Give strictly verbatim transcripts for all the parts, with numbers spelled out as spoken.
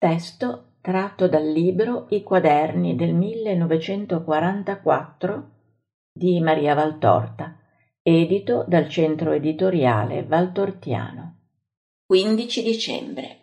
Testo tratto dal libro I quaderni del millenovecentoquarantaquattro di Maria Valtorta, edito dal Centro Editoriale Valtortiano. quindici dicembre.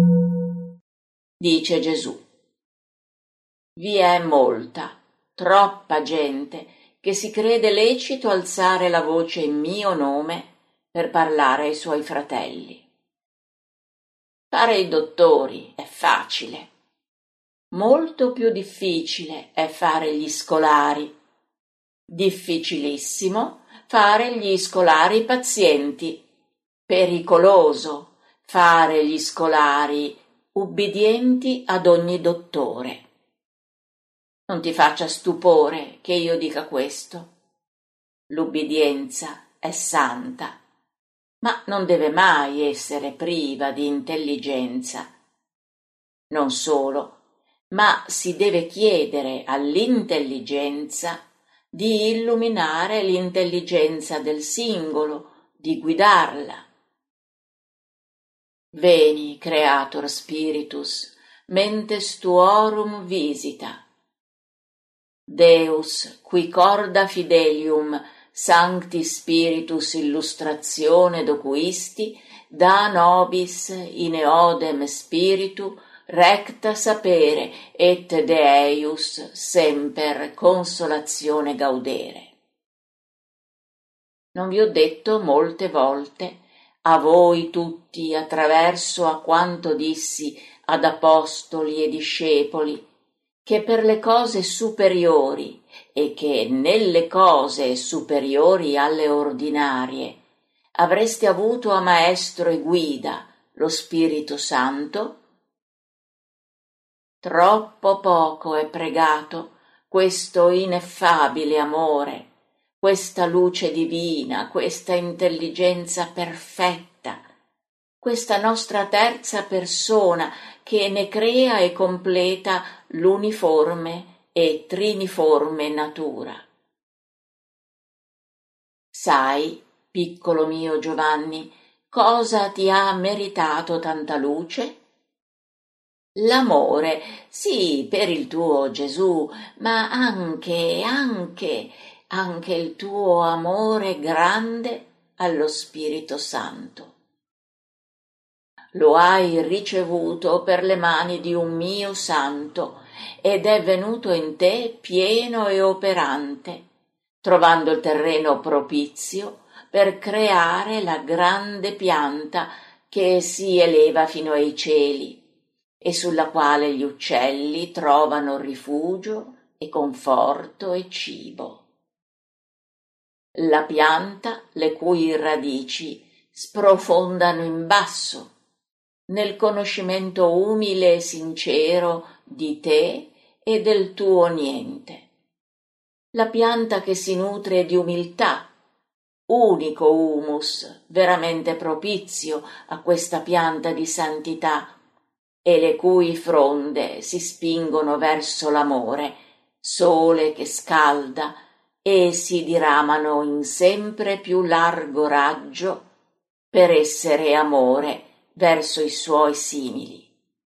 Dice Gesù: vi è molta, troppa gente che si crede lecito alzare la voce in mio nome per parlare ai suoi fratelli. Fare i dottori è facile. Molto più difficile è fare gli scolari. Difficilissimo fare gli scolari pazienti. Pericoloso fare gli scolari ubbidienti ad ogni dottore. Non ti faccia stupore che io dica questo. L'ubbidienza è santa, ma non deve mai essere priva di intelligenza. Non solo, ma si deve chiedere all'intelligenza di illuminare l'intelligenza del singolo, di guidarla. Veni, Creator Spiritus, mentes tuorum visita. Deus, qui corda fidelium, Sancti Spiritus illustratione docuisti, da nobis in eodem spiritu, recta sapere et de eius semper consolazione gaudere. Non vi ho detto molte volte a voi tutti attraverso a quanto dissi ad apostoli e discepoli, che per le cose superiori e che nelle cose superiori alle ordinarie avreste avuto a maestro e guida lo Spirito Santo? Troppo poco è pregato questo ineffabile amore, questa luce divina, questa intelligenza perfetta, questa nostra terza persona che ne crea e completa l'uniforme e triniforme natura. Sai, piccolo mio Giovanni, cosa ti ha meritato tanta luce? L'amore, sì, per il tuo Gesù, ma anche, anche, anche il tuo amore grande allo Spirito Santo. Lo hai ricevuto per le mani di un mio santo ed è venuto in te pieno e operante, trovando il terreno propizio per creare la grande pianta che si eleva fino ai cieli e sulla quale gli uccelli trovano rifugio e conforto e cibo. La pianta le cui radici sprofondano in basso, nel conoscimento umile e sincero di te e del tuo niente. La pianta che si nutre di umiltà, unico humus veramente propizio a questa pianta di santità, e le cui fronde si spingono verso l'amore, sole che scalda, e si diramano in sempre più largo raggio per essere amore verso i suoi simili.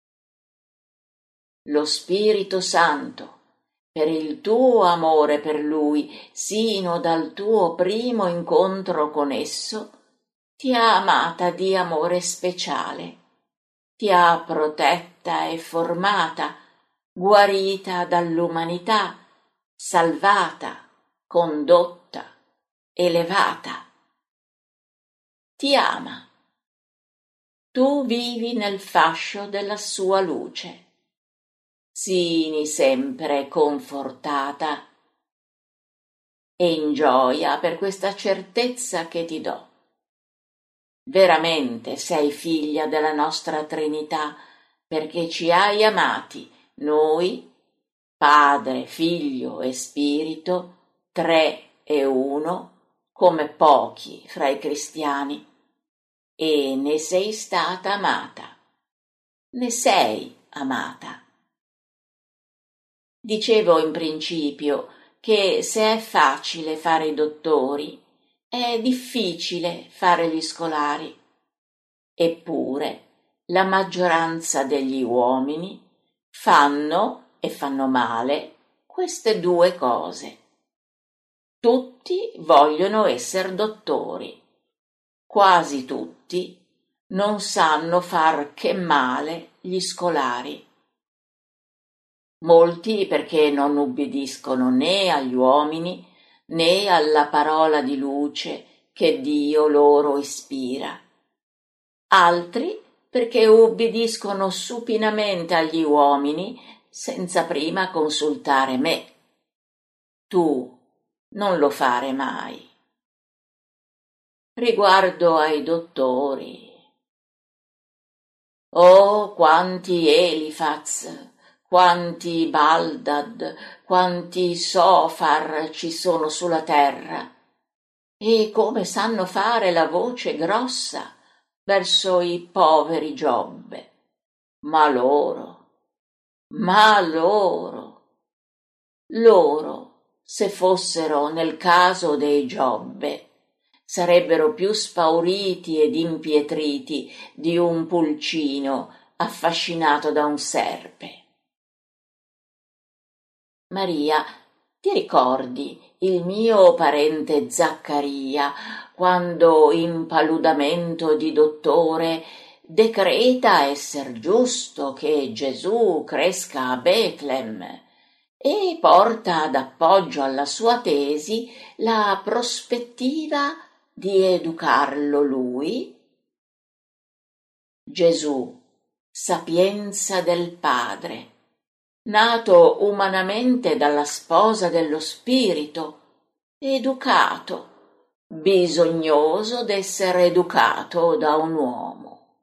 Lo Spirito Santo, per il tuo amore per Lui, sino dal tuo primo incontro con esso, ti ha amata di amore speciale, ti ha protetta e formata, guarita dall'umanità, salvata, condotta, elevata. Ti ama. Tu vivi nel fascio della sua luce. Sii sempre confortata e in gioia per questa certezza che ti do. Veramente sei figlia della nostra Trinità, perché ci hai amati, noi, Padre, Figlio e Spirito, tre e uno, come pochi fra i cristiani, e ne sei stata amata, ne sei amata. Dicevo in principio che se è facile fare i dottori, è difficile fare gli scolari. Eppure la maggioranza degli uomini fanno, e fanno male, queste due cose. Tutti vogliono essere dottori, quasi tutti non sanno far che male gli scolari. Molti perché non ubbidiscono né agli uomini né alla parola di luce che Dio loro ispira. Altri perché ubbidiscono supinamente agli uomini senza prima consultare me. Tu non lo fare mai. Riguardo ai dottori. Oh, quanti Elifaz, quanti Baldad, quanti Sofar ci sono sulla terra, e come sanno fare la voce grossa verso i poveri Giobbe. Ma loro, ma loro, loro, se fossero nel caso dei Giobbe, sarebbero più spauriti ed impietriti di un pulcino affascinato da un serpe. Maria, ti ricordi il mio parente Zaccaria, quando in paludamento di dottore decreta esser giusto che Gesù cresca a Betlem e porta ad appoggio alla sua tesi la prospettiva di educarlo lui? Gesù, sapienza del Padre, nato umanamente dalla sposa dello Spirito, educato, bisognoso d'essere educato da un uomo.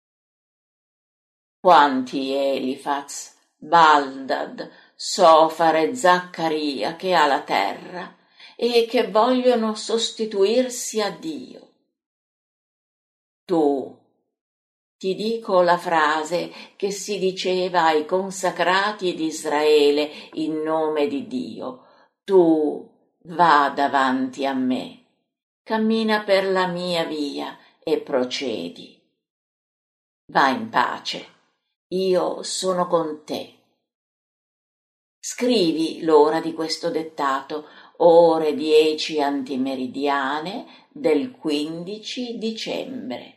Quanti Elifaz, Baldad, Sofar e Zaccaria che ha la terra e che vogliono sostituirsi a Dio. Tu, ti dico la frase che si diceva ai consacrati di Israele in nome di Dio: tu va davanti a me, cammina per la mia via e procedi. Va in pace, io sono con te. Scrivi l'ora di questo dettato, ore dieci antimeridiane del quindici dicembre.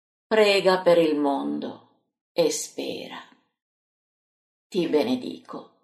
Prega per il mondo e spera. Ti benedico.